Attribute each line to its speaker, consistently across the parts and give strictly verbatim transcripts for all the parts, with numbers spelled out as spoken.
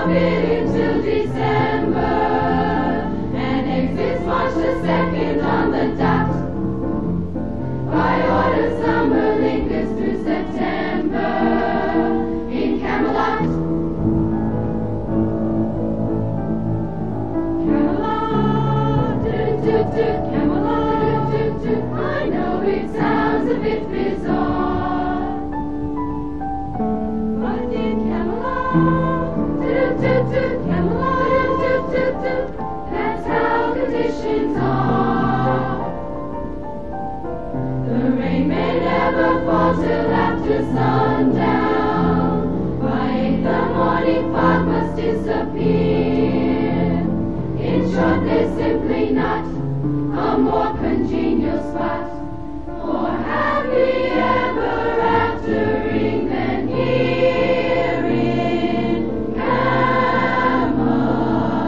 Speaker 1: of it until December, and exits March the second on the dot. By order, summer lingers through September in Camelot. Camelot, do do do, Camelot, do do do. I know it sounds a bit bizarre, but in Camelot, do do do, Camelot, do do do. That's how conditions are. The rain may never fall till after sundown. By eight the morning fog must disappear. In short, there's simply not a more congenial spot for happy ever aftering than here in Camelot.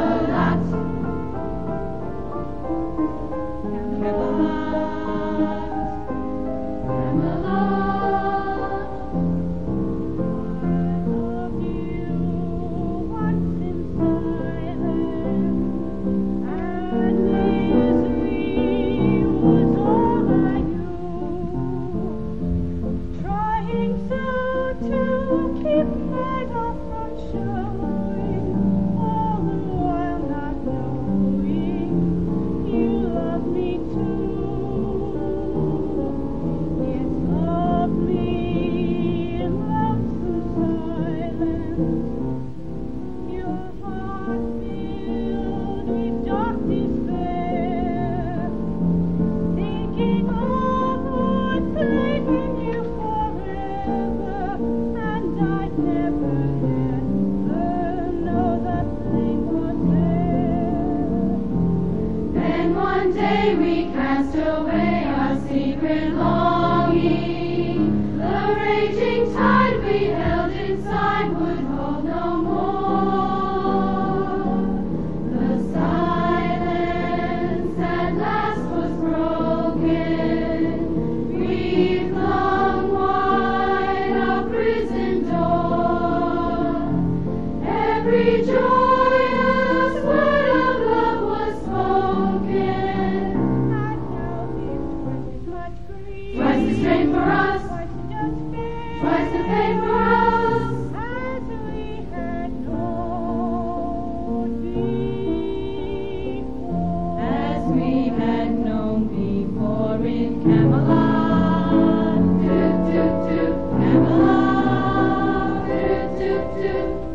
Speaker 1: One day we cast away our secret longing. The raging tide we held inside would hold no more. The silence at last was broken. We flung wide our prison door. Every joyous word of love was spoken. Twice the strain for us, twice the pain for us.
Speaker 2: As we had known before.
Speaker 1: As we had known before in Camelot. Do do do, Camelot. Do do do.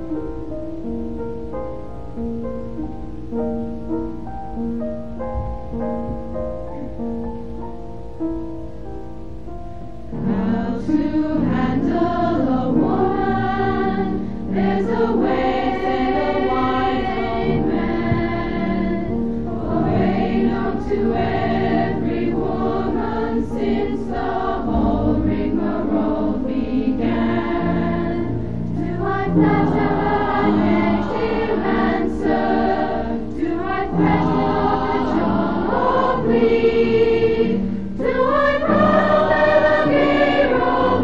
Speaker 1: How to handle a woman? There's a way, said a wise old man. A way known to every woman since the whole rigmarole began. Do I flash him and make him answer? Do I question or cajole or plead? Do I run a gay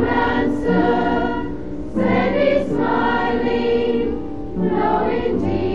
Speaker 1: romancer? Said he smiling, no indeed.